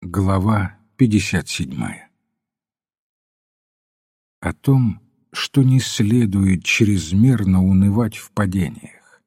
Глава 57. О том, что не следует чрезмерно унывать в падениях.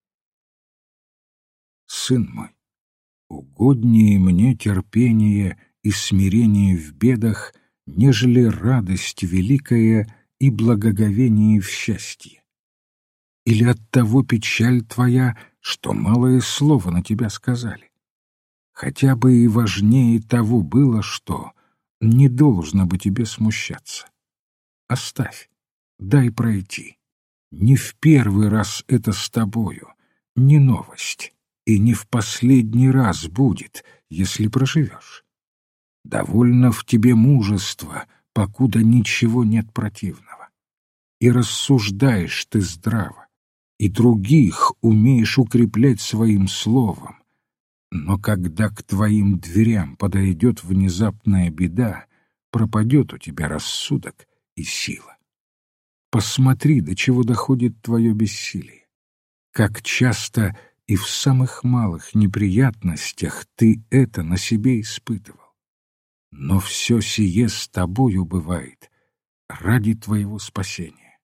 Сын мой, угоднее мне терпение и смирение в бедах, нежели радость великая и благоговение в счастье. Или оттого печаль твоя, что малое слово на тебя сказали? Хотя бы и важнее того было, что не должно бы тебе смущаться. Оставь, дай пройти. Не в первый раз это с тобою, не новость, и не в последний раз будет, если проживешь. Довольно в тебе мужества, покуда ничего нет противного. И рассуждаешь ты здраво, и других умеешь укреплять своим словом. Но когда к твоим дверям подойдет внезапная беда, пропадет у тебя рассудок и сила. Посмотри, до чего доходит твое бессилие. Как часто и в самых малых неприятностях ты это на себе испытывал. Но все сие с тобою бывает ради твоего спасения.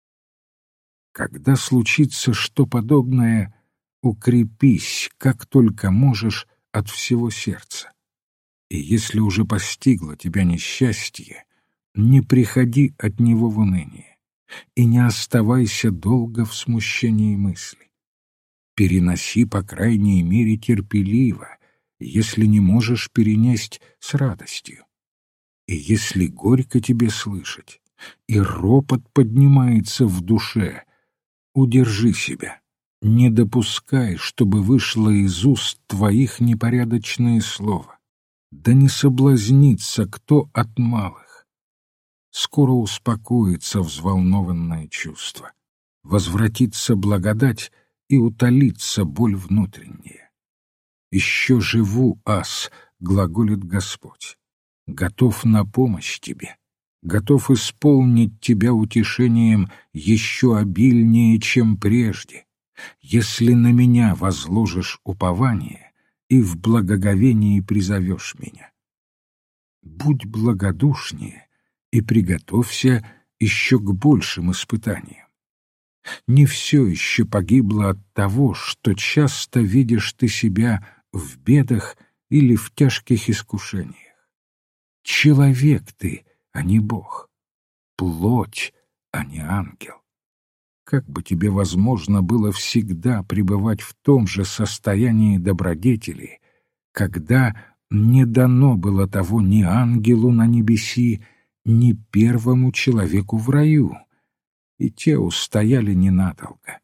Когда случится что подобное, укрепись, как только можешь, от всего сердца. И если уже постигло тебя несчастье, не приходи от него в уныние и не оставайся долго в смущении мысли. Переноси, по крайней мере, терпеливо, если не можешь перенесть с радостью. И если горько тебе слышать, и ропот поднимается в душе, удержи себя. Не допускай, чтобы вышло из уст твоих непорядочное слово. Да не соблазнится кто от малых. Скоро успокоится взволнованное чувство, возвратится благодать и утолится боль внутренняя. «Еще живу, ас», — глаголит Господь, — «готов на помощь тебе, готов исполнить тебя утешением еще обильнее, чем прежде, если на меня возложишь упование и в благоговении призовешь меня. Будь благодушнее и приготовься еще к большим испытаниям. Не все еще погибло от того, что часто видишь ты себя в бедах или в тяжких искушениях. Человек ты, а не Бог, плоть, а не ангел. Как бы тебе возможно было всегда пребывать в том же состоянии добродетели, когда не дано было того ни ангелу на небеси, ни первому человеку в раю, и те устояли ненадолго.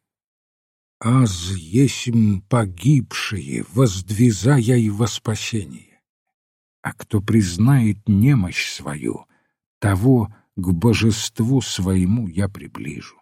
Аз есмь погибшие, воздвизая и во спасение. А кто признает немощь свою, того к божеству своему я приближу.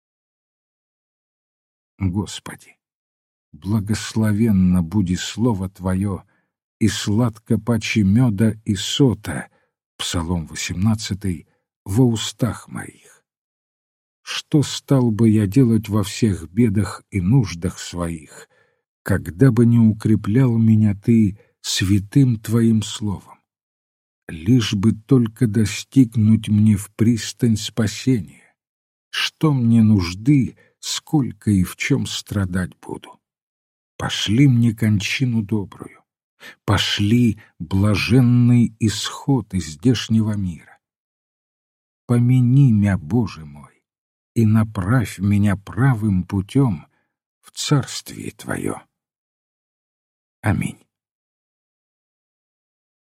Господи, благословенно буди слово Твое, и сладко паче меда и сота, Псалом 18, во устах моих. Что стал бы я делать во всех бедах и нуждах своих, когда бы не укреплял меня Ты святым Твоим словом? Лишь бы только достигнуть мне в пристань спасения. Что мне нужды, сколько и в чем страдать буду? Пошли мне кончину добрую, пошли блаженный исход из здешнего мира. Помяни мя, Боже мой, и направь меня правым путем в царствие Твое. Аминь.